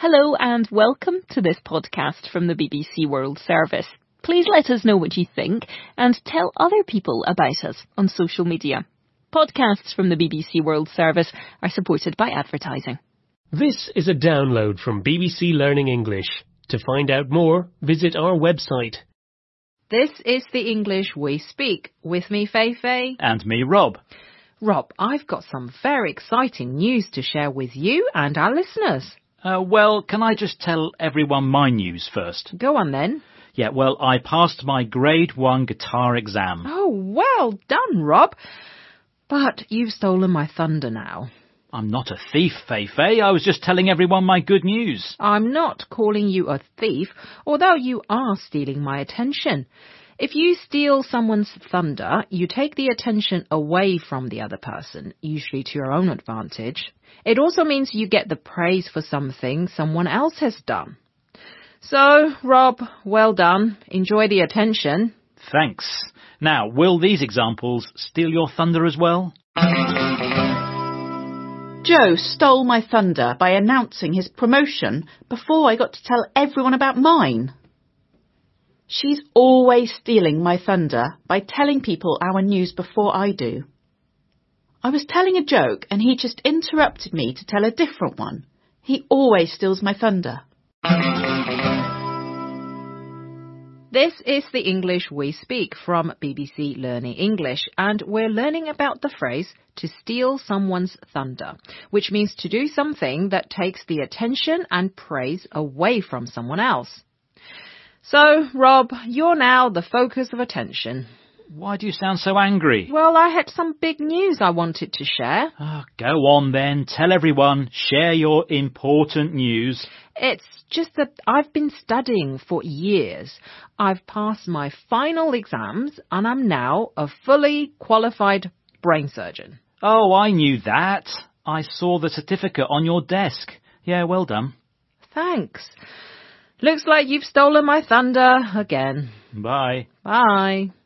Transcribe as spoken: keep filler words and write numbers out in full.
Hello and welcome to this podcast from the B B C World Service. Please let us know what you think and tell other people about us on social media. Podcasts from the B B C World Service are supported by advertising. This is a download from B B C Learning English. To find out more, visit our website. This is the English we speak. With me, Feifei. And me, Rob. Rob, I've got some very exciting news to share with you and our listeners. Uh, well, can I just tell everyone my news first? Go on then. Yeah, well, I passed my grade one guitar exam. Oh, well done, Rob. But you've stolen my thunder now. I'm not a thief, Feifei. I was just telling everyone my good news. I'm not calling you a thief, although you are stealing my attention. If you steal someone's thunder, you take the attention away from the other person, usually to your own advantage. It also means you get the praise for something someone else has done. So, Rob, well done. Enjoy the attention. Thanks. Now, will these examples steal your thunder as well? Joe stole my thunder by announcing his promotion before I got to tell everyone about mine. She's always stealing my thunder by telling people our news before I do. I was telling a joke and he just interrupted me to tell a different one. He always steals my thunder. This is the English we speak from B B C Learning English, and we're learning about the phrase to steal someone's thunder, which means to do something that takes the attention and praise away from someone else. So, Rob, you're now the focus of attention. Why do you sound so angry? Well, I had some big news I wanted to share. Oh, go on then. Tell everyone. Share your important news. It's just that I've been studying for years. I've passed my final exams and I'm now a fully qualified brain surgeon. Oh, I knew that. I saw the certificate on your desk. Yeah, well done. Thanks. Looks like you've stolen my thunder again. Bye. Bye.